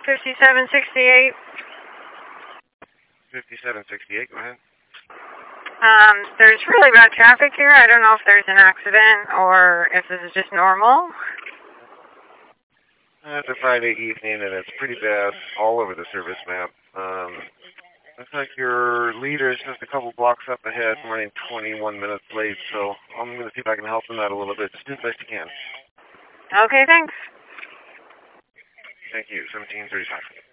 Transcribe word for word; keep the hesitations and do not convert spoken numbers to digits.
fifty-seven sixty-eight. fifty-seven sixty-eight, go ahead. Um, there's really bad traffic here. I don't know if there's an accident or if this is just normal. Uh, it's a Friday evening, and it's pretty bad all over the service map. Um, looks like your leader is just a couple blocks up ahead, running twenty-one minutes late, so I'm going to see if I can help him out a little bit. Just do the best you can. Okay, thanks. Thank you. seventeen thirty-five.